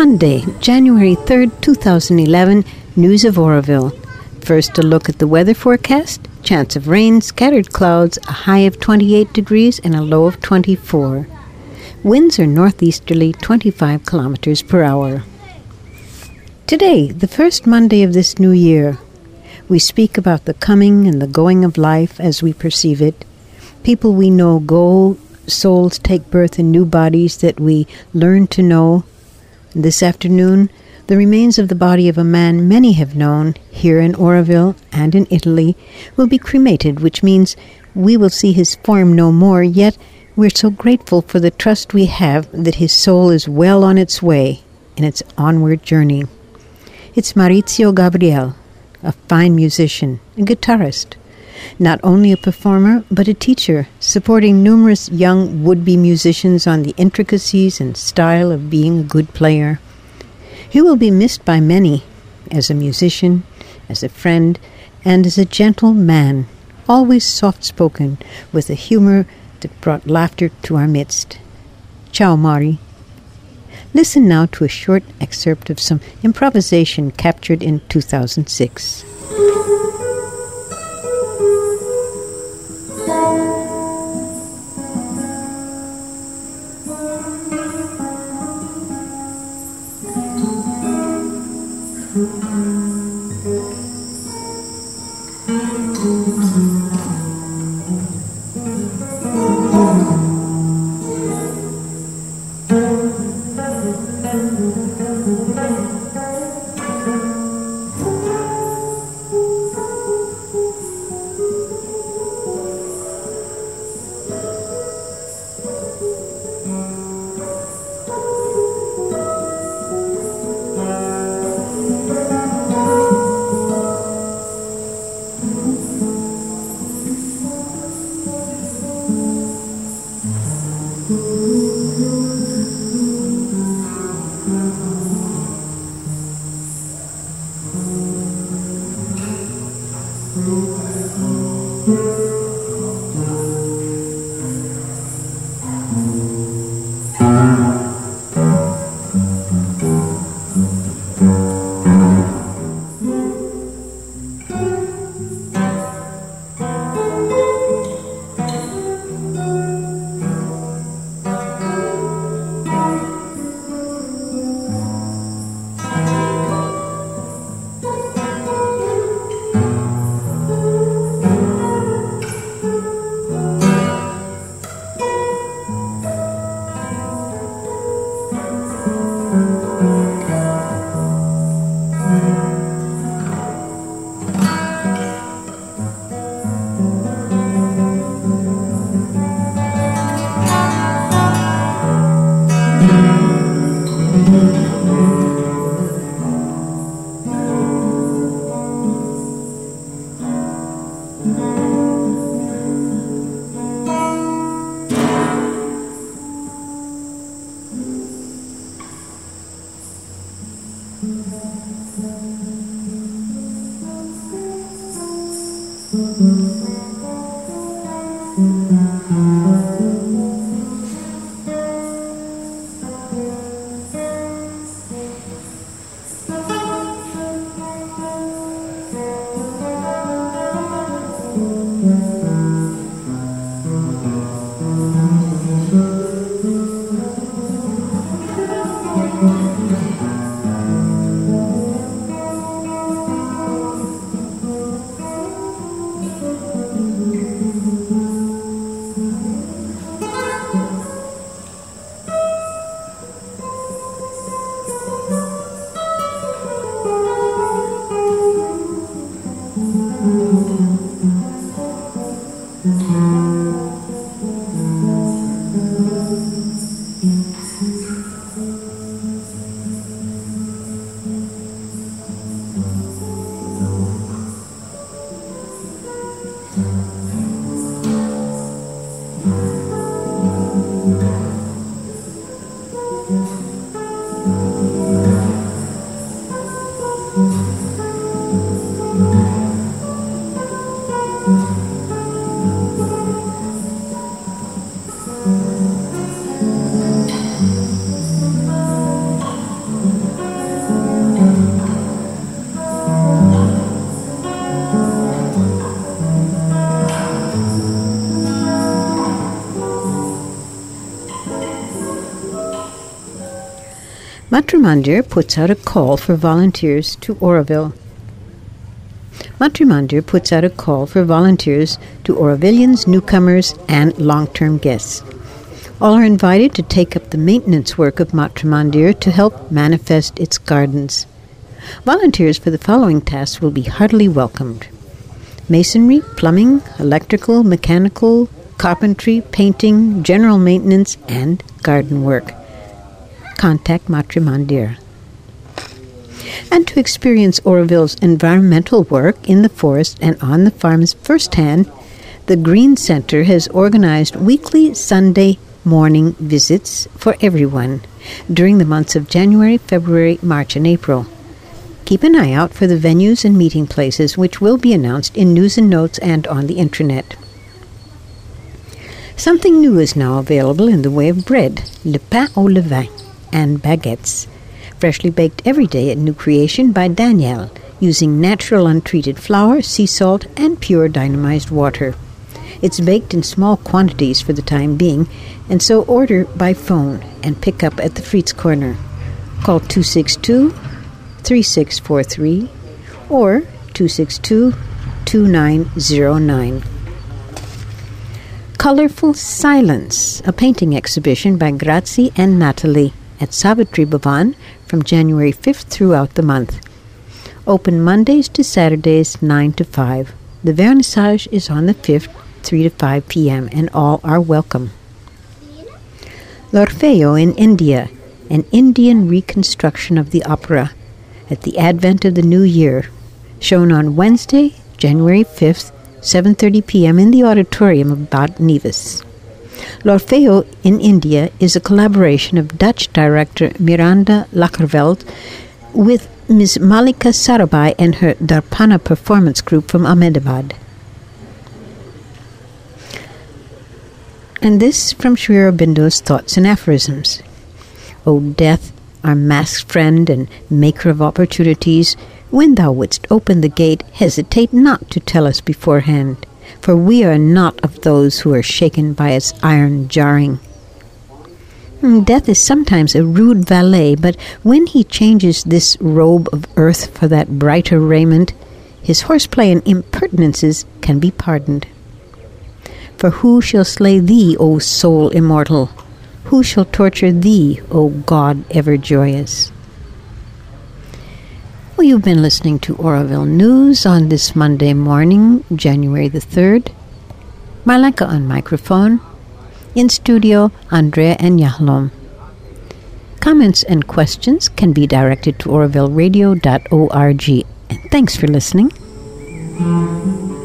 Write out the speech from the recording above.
Monday, January 3rd, 2011, News of Oroville. First, a look at the weather forecast. Chance of rain, scattered clouds, a high of 28 degrees and a low of 24. Winds are northeasterly 25 kilometers per hour. Today, the first Monday of this new year, we speak about the coming and the going of life as we perceive it. People we know go, souls take birth in new bodies that we learn to know. This afternoon, the remains of the body of a man many have known here in Oroville and in Italy will be cremated, which means we will see his form no more, yet we're so grateful for the trust we have that his soul is well on its way in its onward journey. It's Maurizio Gabriel, a fine musician, a guitarist, not only a performer, but a teacher, supporting numerous young would-be musicians on the intricacies and style of being a good player. He will be missed by many as a musician, as a friend, and as a gentle man, always soft-spoken, with a humor that brought laughter to our midst. Ciao, Mari. Listen now to a short excerpt of some improvisation captured in 2006. Matra Mandir puts out a call for volunteers to Oroville. Matra Mandir puts out a call for volunteers to Orovillians, newcomers, and long-term guests. All are invited to take up the maintenance work of Matra Mandir to help manifest its gardens. Volunteers for the following tasks will be heartily welcomed: masonry, plumbing, electrical, mechanical, carpentry, painting, general maintenance, and garden work. Contact Matra Mandir. And to experience Oroville's environmental work in the forest and on the farms firsthand, the Green Center has organized weekly Sunday morning visits for everyone during the months of January, February, March, and April. Keep an eye out for the venues and meeting places, which will be announced in news and notes and on the intranet. Something new is now available in the way of bread, le pain au levain, and baguettes, freshly baked every day at New Creation by Danielle, using natural untreated flour, sea salt, and pure dynamized water. It's baked in small quantities for the time being, and so order by phone and pick up at the Fried's Corner. Call 262-3643 or 262-2909. Colorful Silence, a painting exhibition by Grazie and Natalie at Savitri Bhavan from January 5th throughout the month. Open Mondays to Saturdays 9 to 5. The vernissage is on the 5th, 3 to 5 p.m., and all are welcome. L'Orfeo in India, an Indian reconstruction of the opera at the advent of the new year, shown on Wednesday, January 5th, 7:30 p.m. in the auditorium of Bad Nevis. L'Orfeo in India is a collaboration of Dutch director Miranda Lakerveld with Ms. Malika Sarabhai and her Darpana performance group from Ahmedabad. And this from Sri Aurobindo's Thoughts and Aphorisms. O death, our masked friend and maker of opportunities, when thou wouldst open the gate, hesitate not to tell us beforehand, for we are not of those who are shaken by its iron jarring. Death is sometimes a rude valet, but when he changes this robe of earth for that brighter raiment, his horseplay and impertinences can be pardoned. For who shall slay thee, O soul immortal? Who shall torture thee, O God ever joyous? Well, you've been listening to Oroville News on this Monday morning, January the 3rd. Marlenka on microphone. In studio, Andrea and Yahlom. Comments and questions can be directed to orovilleradio.org. And thanks for listening.